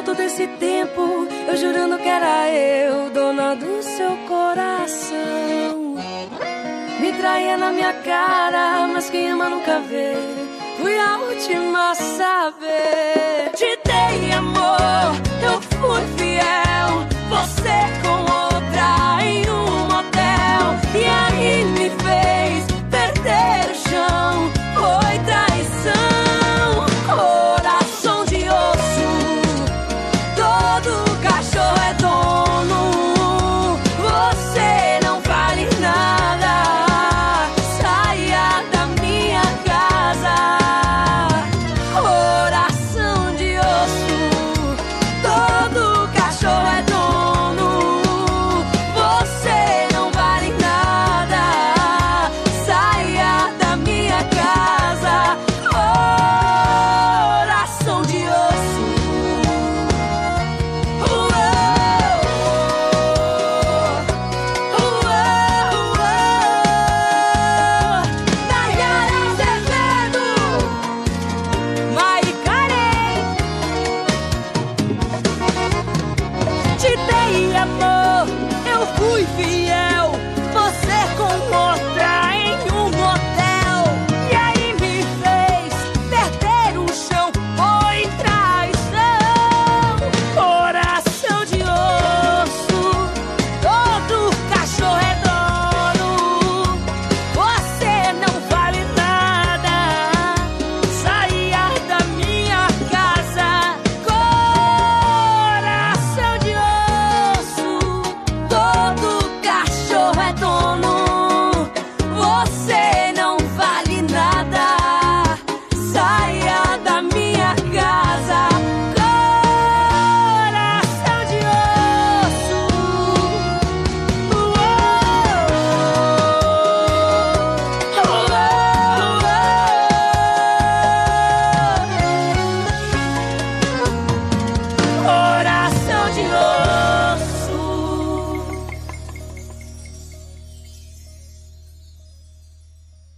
todo esse tempo, eu jurando que era eu, dona do seu coração. Me traía na minha cara, mas quem ama nunca vê. Fui a última a saber. Te dei amor, eu fui fiel. Você com